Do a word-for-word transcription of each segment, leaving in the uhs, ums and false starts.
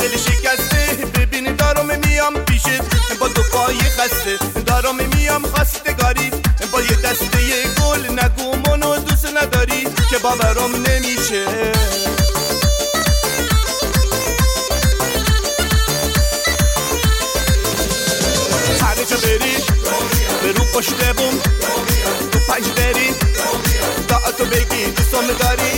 دل شکسته ببین دارم میام پیشت با دو پای خسته دارم میام خواستگاری با یه دسته گل نگو منو دوست نداری که باورم نمیشه هر جا بری برو پشت بوم تو پنج بری تا تو بگی دوستم داری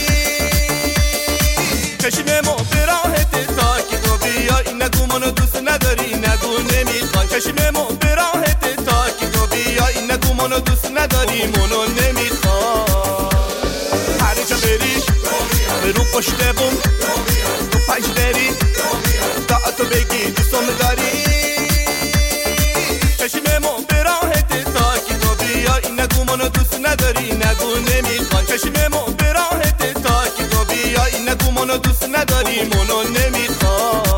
چشممو به راهت تا که تو بیای نگو منو دوست نداری نگو نمیخوای چشممو به راهت تا که تو بیای نگو منو دوست نداری منو نمیخوای هر جا بری برو پشت بوم تو پنج بری تا تو بگی دوستم داری چشممو به راهت تا که تو بیای نگو منو دوست نداری نگو نمیخوای چشممو به راهت تا که تو بیای نگو منو دوست نداری منو نمیخوای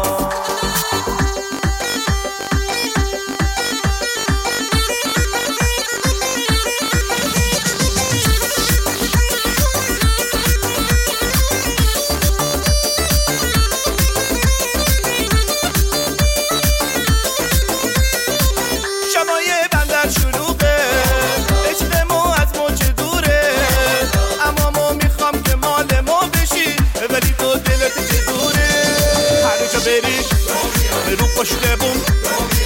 برو پشت بوم